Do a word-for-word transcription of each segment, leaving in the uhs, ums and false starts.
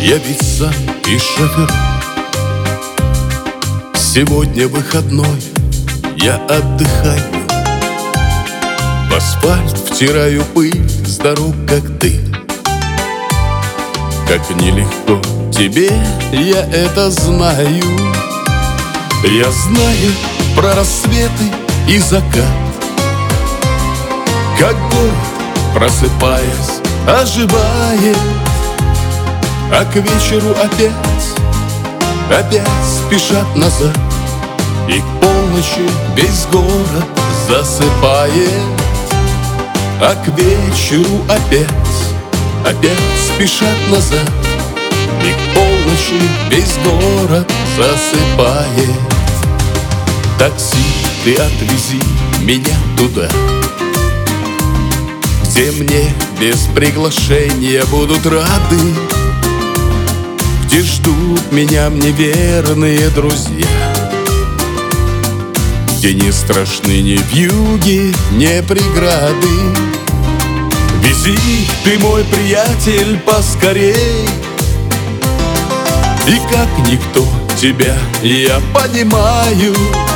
явиться и шофер. Сегодня выходной, я отдыхаю. В асфальт втираю пыль с дорог, как ты. Как нелегко тебе, я это знаю. Я знаю про рассветы и закат, как город, просыпаясь, оживает. А к вечеру опять, опять спешат назад. И к полночи весь город засыпает. А к вечеру опять, опять спешат назад. И к полночи весь город засыпает. Такси, ты отвези меня туда, где мне без приглашения будут рады, где ждут меня мне верные друзья, где не страшны ни вьюги, ни преграды. Вези ты, мой приятель, поскорей, и как никто тебя я понимаю.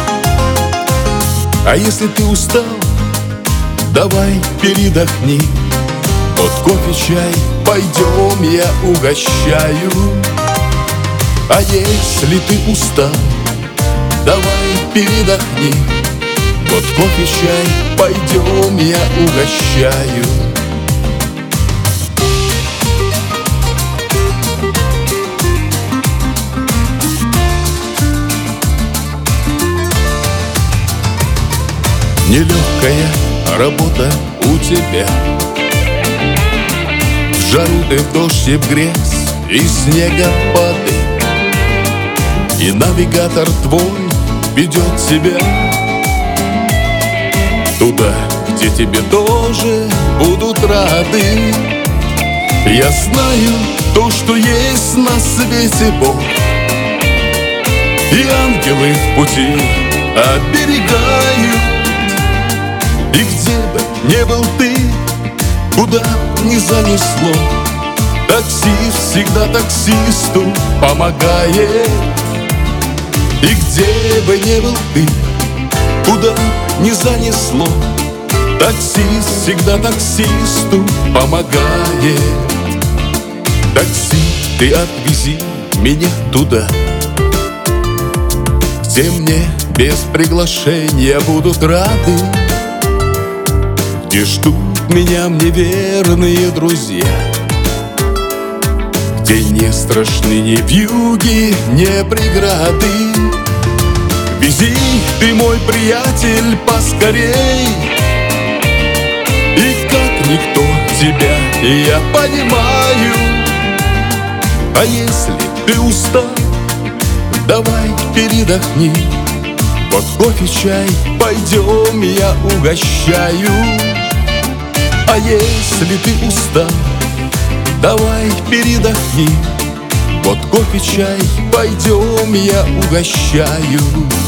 А если ты устал, давай передохни. Вот кофе, чай, пойдем, я угощаю. А если ты устал, давай передохни. Вот кофе, чай, пойдем, я угощаю. Нелегкая работа у тебя. В жару ты, в дождь и в грязь, из снегопады. И навигатор твой ведет тебя туда, где тебе тоже будут рады. Я знаю то, что есть на свете Бог, и ангелы в пути оберегают. И где бы не был ты, куда б ни занесло, таксист всегда таксисту помогает. И где бы не был ты, куда б ни занесло, таксист всегда таксисту помогает. Такси, ты отвези меня туда, где мне без приглашения будут рады, где ждут меня мне верные друзья, где не страшны ни вьюги, ни преграды. Вези ты, мой приятель, поскорей, и как никто тебя я понимаю. А если ты устал, давай передохни. Вот кофе, чай, пойдем, я угощаю. А если ты устал, давай передохни. Вот кофе, чай, пойдем, я угощаю.